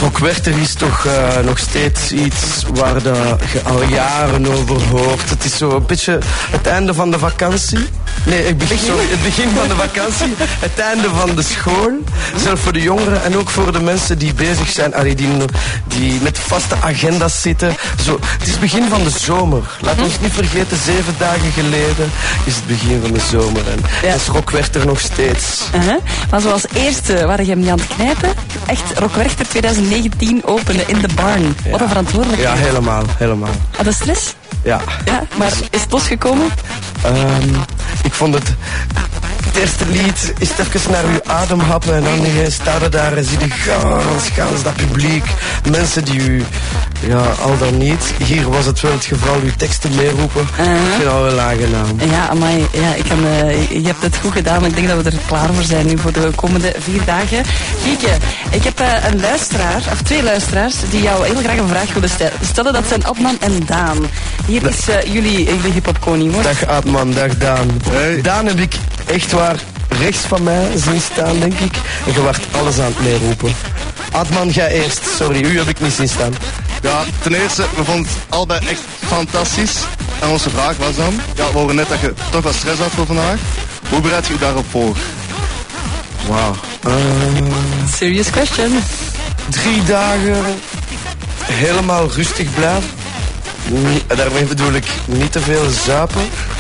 Rock Werchter is toch nog steeds iets waar je al jaren over hoort. Het is zo een beetje het einde van de vakantie. Nee, het begin van de vakantie. Het einde van de school. Zelfs voor de jongeren en ook voor de mensen die bezig zijn. Die met vaste agenda's zitten. Zo, het is het begin van de zomer. Laat ons niet vergeten, 7 dagen geleden is het begin van de zomer. En is Rock Werchter nog steeds. Maar zoals eerste waren je hem niet aan het knijpen. Echt, Rock Werchter 2019 openen in de Barn. Wat een verantwoordelijkheid. Ja, helemaal. Had de stress? Ja. Maar is het losgekomen? Ik vond het eerste lied is het even naar uw adem happen en dan staat er daar en zie je gans dat publiek. Mensen die u, al dan niet. Hier was het wel het geval, uw teksten meeroepen. Ik vind het al wel aangenaam. Ja, amai. Ja, je hebt het goed gedaan. Ik denk dat we er klaar voor zijn nu voor de komende 4 dagen. Kieke, ik heb een luisteraar, of 2 luisteraars, die jou heel graag een vraag willen stellen. Dat zijn Adman en Daan. Hier is jullie hip-hop koning, hoor. Dag Adman, dag Daan. Hey. Daan heb ik echt waar rechts van mij zien staan, denk ik. En je werd alles aan het meeroepen. Adman, ga eerst. Sorry, u heb ik niet zien staan. Ja, ten eerste, we vonden het allebei echt fantastisch. En onze vraag was dan, we horen net dat je toch wat stress had voor vandaag. Hoe bereid je u daarop voor? Wauw. Serious question. 3 dagen helemaal rustig blijven. Daarmee bedoel ik niet te veel zuipen.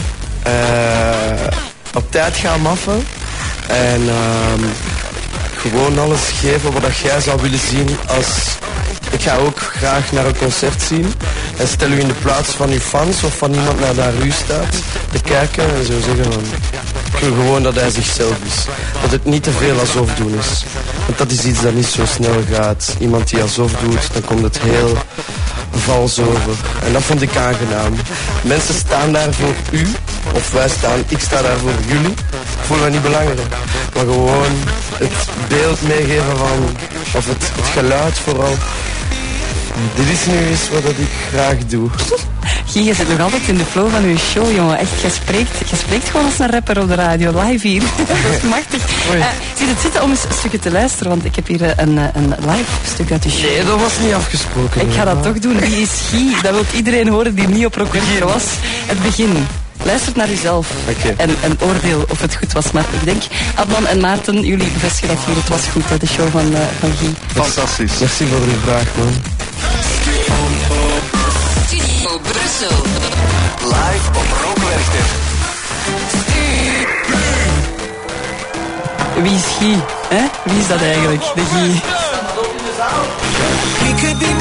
Op tijd gaan maffen. En gewoon alles geven wat jij zou willen zien. Ik ga ook graag naar een concert zien. En stel u in de plaats van uw fans of van iemand naar daar u staat te kijken en zo zeggen van... Ik wil gewoon dat hij zichzelf is. Dat het niet te veel alsof doen is. Want dat is iets dat niet zo snel gaat. Iemand die alsof doet, dan komt het heel vals over. En dat vond ik aangenaam. Mensen staan daar voor u. Of ik sta daar voor jullie. Ik voel me niet belangrijk. Maar gewoon het beeld meegeven van... Of het geluid vooral. Dit is nu eens wat ik graag doe. Guy, je zit nog altijd in de flow van je show, jongen. Echt, je spreekt gewoon als een rapper op de radio, live hier. Dat is machtig. Zie het zitten om eens een stukje te luisteren, want ik heb hier een live stuk uit de show. Nee, dat was niet afgesproken. Ik ga dat toch doen. Wie is Guy? Dat wil iedereen horen die niet op Rock Werchter was. Het begin. Luister naar uzelf en oordeel of het goed was. Maar ik denk, Adnan en Maarten, jullie bevestigen dat hier. Het was goed, de show van Guy. Fantastisch. Merci voor uw vraag, man. Studio Brussel. Live op Rock Werchter. Wie is Guy? Wie is dat eigenlijk, de Guy? We could be